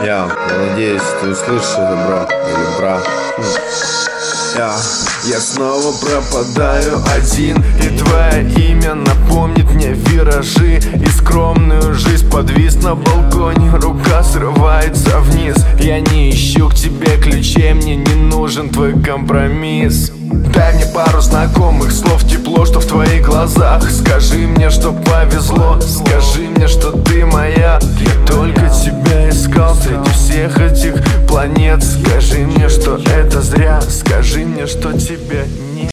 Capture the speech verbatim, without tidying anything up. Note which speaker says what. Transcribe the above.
Speaker 1: Я надеюсь, ты услышишь это, бро. Или бра.
Speaker 2: Я, я снова пропадаю один, и твое имя напомнит мне виражи и скромную жизнь. Подвис на балконе, рука срывается вниз. Я не ищу к тебе ключей, мне не нужен твой компромисс. Дай мне пару знакомых слов, тепло, что в твоих глазах. Скажи мне, что повезло, скажи мне, что ты моя. Я только тебя искал среди всех этих планет. Скажи мне, что это зря, скажи мне, что тебе не